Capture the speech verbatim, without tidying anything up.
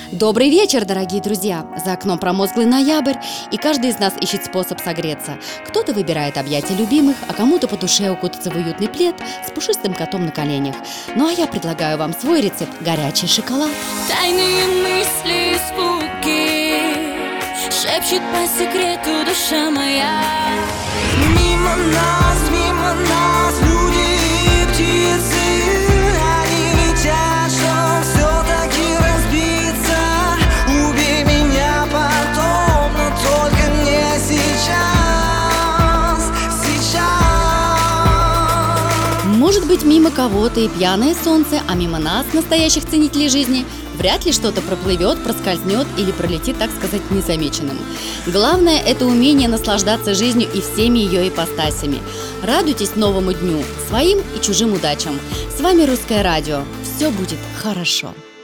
Добрый вечер, дорогие друзья! За окном промозглый ноябрь, и каждый из нас ищет способ согреться. Кто-то выбирает объятия любимых, а кому-то по душе укутаться в уютный плед с пушистым котом на коленях. Ну а я предлагаю вам свой рецепт – горячий шоколад. Тайные мысли, звуки шепчет по секрету душа моя. Мимо нас, мимо нас люди и птицы, они летят, что все-таки разбиться. Убей меня потом, но только не сейчас, сейчас. Может быть, мимо кого-то и пьяное солнце, а мимо нас, настоящих ценителей жизни, вряд ли что-то проплывет, проскользнет или пролетит, так сказать, незамеченным. Главное – это умение наслаждаться жизнью и всеми ее ипостасями. Радуйтесь новому дню, своим и чужим удачам. С вами Русское радио. Все будет хорошо.